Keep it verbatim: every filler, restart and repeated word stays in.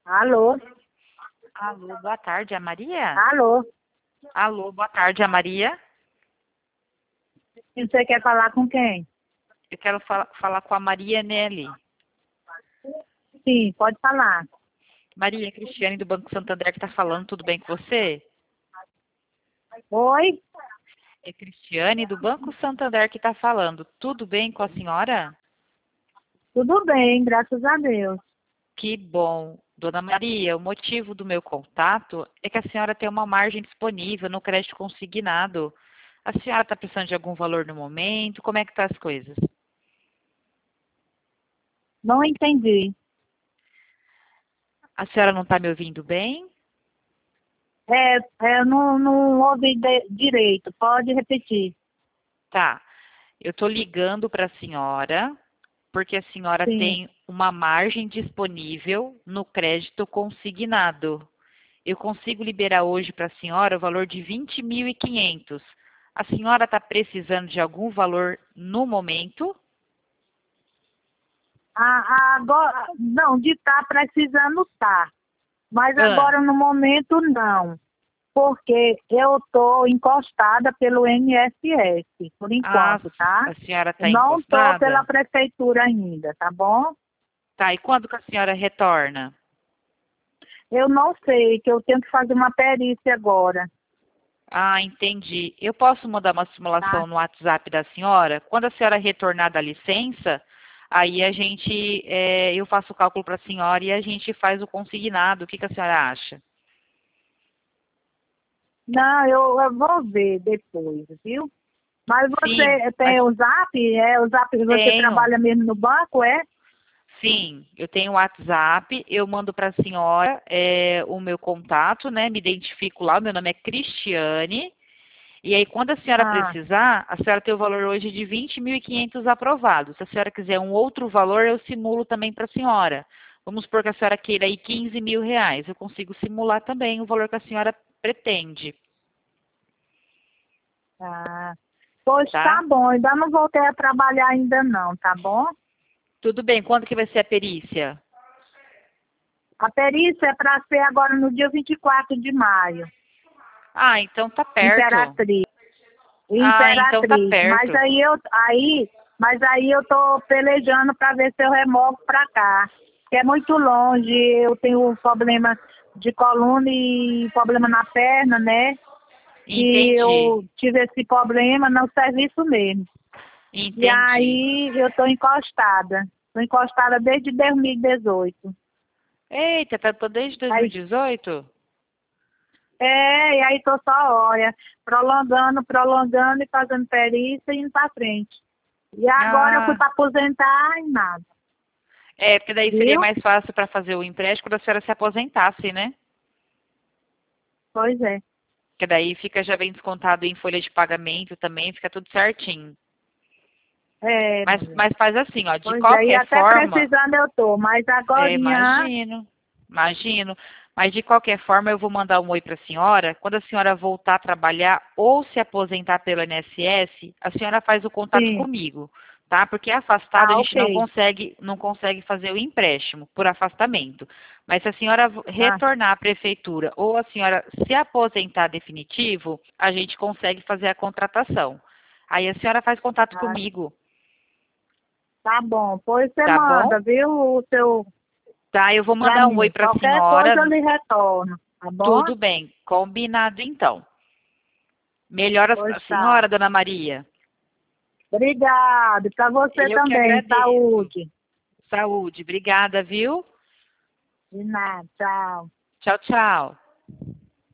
Alô? Alô, boa tarde, é a Maria? Alô? Alô, boa tarde, é a Maria? E você quer falar com quem? Eu quero fala- falar com a Maria Nelly. Sim, pode falar. Maria, é Cristiane do Banco Santander que está falando, tudo bem com você? Oi? É Cristiane do Banco Santander que está falando, tudo bem com a senhora? Tudo bem, graças a Deus. Que bom. Dona Maria, o motivo do meu contato é que a senhora tem uma margem disponível no crédito consignado. A senhora está precisando de algum valor no momento? Como é que estão as coisas? Não entendi. A senhora não está me ouvindo bem? É, é, não, não ouvi de- direito. Pode repetir. Tá. Eu estou ligando para a senhora porque a senhora Sim. tem uma margem disponível no crédito consignado. Eu consigo liberar hoje para a senhora o valor de vinte mil e quinhentos. A senhora está precisando de algum valor no momento? Ah, agora, não, de estar precisando tá. Mas Ah, agora no momento não. Porque eu estou encostada pelo I N S S, por ah, enquanto, tá? a senhora está Não estou pela encostada? prefeitura ainda, tá bom? Tá, e quando que a senhora retorna? Eu não sei, que eu tenho que fazer uma perícia agora, Ah, entendi. Eu posso mandar uma tá? simulação no WhatsApp da senhora? Quando a senhora retornar da licença, aí a gente, é, eu faço o cálculo para a senhora e a gente faz o consignado. O que que a senhora acha? Não, eu, eu vou ver depois, viu? Mas Sim, você mas tem o Zap? É o Zap, você tenho. trabalha mesmo no banco, é? Sim, eu tenho o WhatsApp, eu mando para a senhora é, o meu contato, né? Me identifico lá, meu nome é Cristiane. E aí, quando a senhora Ah, precisar, a senhora tem o valor hoje de vinte mil e quinhentos aprovados. Se a senhora quiser um outro valor, eu simulo também para a senhora. Vamos supor que a senhora queira aí quinze mil reais. Eu consigo simular também o valor que a senhora pretende, tá. Pois tá tá? bom, ainda não voltei a trabalhar ainda não, tá bom? Tudo bem, quando que vai ser a perícia? A perícia é para ser agora no dia vinte e quatro de maio, Ah, então tá perto. Imperatriz. Ah, então tá Imperatriz. Mas perto. aí eu aí, mas aí eu tô pelejando para ver se eu removo para cá. Que é muito longe, eu tenho um problema de coluna e problema na perna, né? E Entendi, eu tive esse problema no serviço mesmo. E entendi. aí eu tô encostada. Tô encostada desde dois mil e dezoito. Eita, tá tô desde Aí, dois mil e dezoito? é, e aí tô só, olha, prolongando, prolongando e fazendo perícia e indo pra frente. E agora eu fui Ah, para aposentar e nada, é, porque daí seria viu? mais fácil para fazer o empréstimo quando a senhora se aposentasse, né? Pois é. Que daí fica já bem descontado em folha de pagamento também, fica tudo certinho. É, Mas, mulher. mas faz assim, ó, de Pois é, e qualquer até forma, precisando eu tô, mas é, agorinha, imagino, imagino, mas de qualquer forma eu vou mandar um oi para a senhora. Quando a senhora voltar a trabalhar ou se aposentar pelo I N S S, a senhora faz o contato sim. comigo, tá? Porque afastado a Ah, gente não ok. consegue, não consegue fazer o empréstimo por afastamento. Mas se a senhora vo- Tá, retornar à prefeitura ou a senhora se aposentar definitivo, a gente consegue fazer a contratação. Aí a senhora faz contato tá, comigo, tá bom. Pois você tá bom? manda, viu, o seu Tá, eu vou pra mandar um oi mim. para a Qualquer coisa senhora. eu lhe retorno, tá bom? Tudo bem, combinado então. Melhoras para Pois a tá. senhora, dona Maria. Obrigado. Para você Eu que também. agradeço. Saúde. Saúde, obrigada, viu? De nada. Tchau. Tchau, tchau.